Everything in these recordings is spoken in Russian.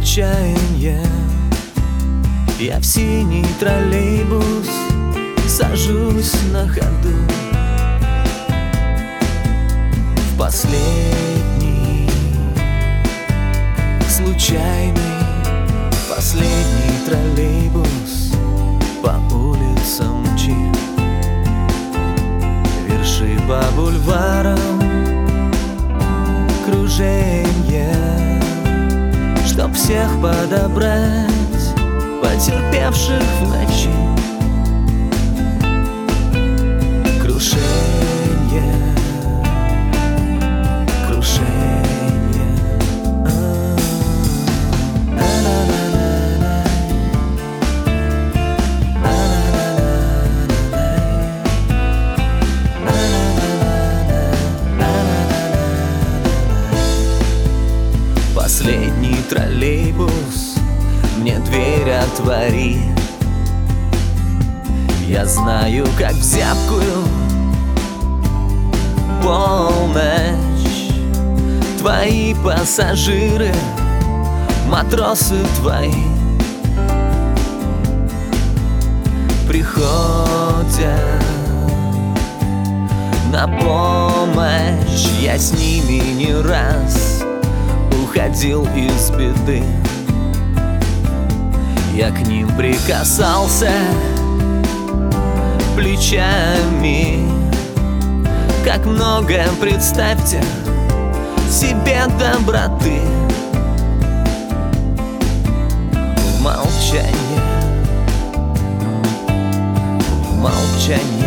отчаяния я в синий троллейбус сажусь на ходу. В последний, случайный, последний троллейбус по улицам мчит, верши по бульварам круженья, чтоб всех подобрать, потерпевших в ночи. Крушенье, крушенье. Последний троллейбус мне дверь отвори. Я знаю, как в зябкую полночь твои пассажиры, матросы твои, приходят на помощь. Я с ними не раз уходил из беды. Я к ним прикасался плечами. Как много, представьте себе, доброты в молчании, в молчании.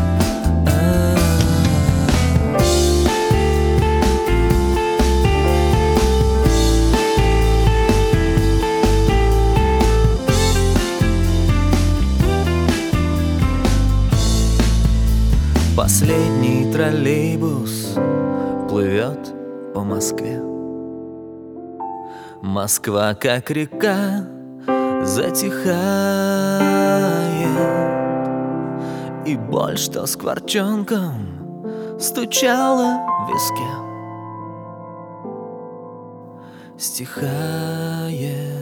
Последний троллейбус плывет по Москве. Москва, как река, затихает, и боль, что скворчонком стучала в виске, стихает.